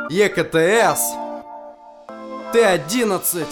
ЕКТС Т-11.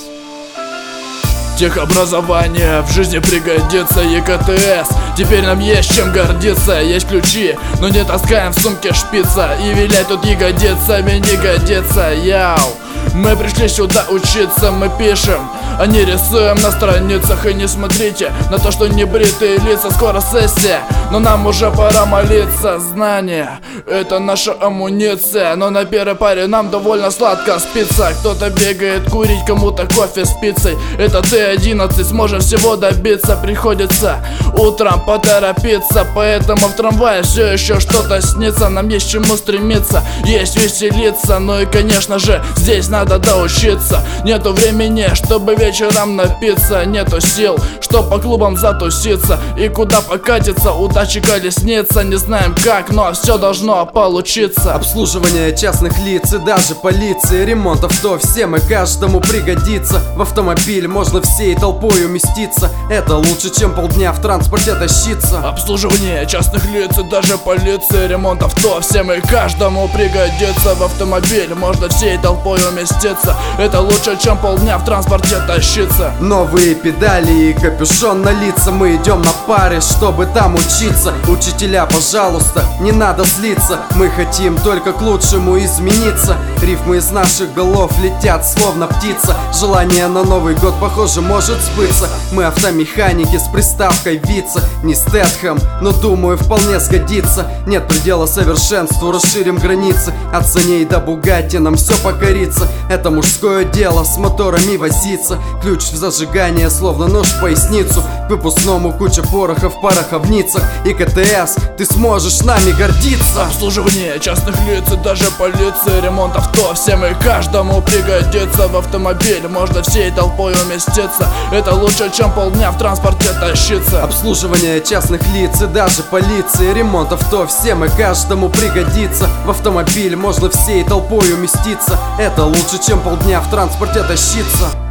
Техобразование в жизни пригодится, ЕКТС. Теперь нам есть чем гордиться. Есть ключи, но не таскаем в сумке шпица. И вилять тут ягодицами не годится. Яу, мы пришли сюда учиться, мы пишем, а не рисуем на страницах. И не смотрите на то, что небритые лица. Скоро сессия, но нам уже пора молиться. Знание — это наша амуниция, но на первой паре нам довольно сладко спится. Кто-то бегает курить, кому-то кофе с пиццей. Это Т-11, сможем всего добиться. Приходится утром поторопиться, поэтому в трамвае все еще что-то снится. Нам есть чему стремиться, есть веселиться. Ну и конечно же здесь надо доучиться. Нету времени, чтобы вечером напиться. Нету сил, чтоб по клубам затуситься. И куда покатиться, удачи колесница. Не знаем как, но все должно получиться. Обслуживание частных лиц и даже полиции. Ремонт авто всем и каждому пригодится. В автомобиль можно всей толпой уместиться. Это лучше, чем полдня в транспорте тащиться. Обслуживание частных лиц и даже полиции. Ремонт авто всем и каждому пригодится. В автомобиль можно всей толпой уместиться. Это лучше, чем полдня в транспорте тащиться. Новые педали и капюшон на лица. Мы идем на пары, чтобы там учиться. Учителя, пожалуйста, не надо злиться. Мы хотим только к лучшему измениться. Рифмы из наших голов летят, словно птица. Желание на Новый год, похоже, может сбыться. Мы автомеханики с приставкой вица. Не Стэтхэм, но думаю, вполне сгодится. Нет предела совершенству, расширим границы. От саней до Бугатти нам все покорится. Это мужское дело, с моторами возиться. Ключ в зажигание, словно нож в поясницу. К выпускному куча пороха в пороховницах. ЕКТС, ты сможешь нами гордиться. Обслуживание частных лиц и даже полиции. Ремонт авто всем и каждому пригодится. В автомобиль можно всей толпой уместиться. Это лучше, чем полдня в транспорте тащиться. Обслуживание частных лиц и даже полиции. Ремонт авто всем и каждому пригодится. В автомобиль можно всей толпой уместиться. Это лучше, чем полдня в транспорте тащиться.